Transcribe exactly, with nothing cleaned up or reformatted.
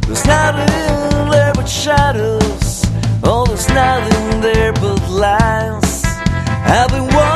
There's nothing there but shadows. Oh, there's nothing there but lies. I've been walking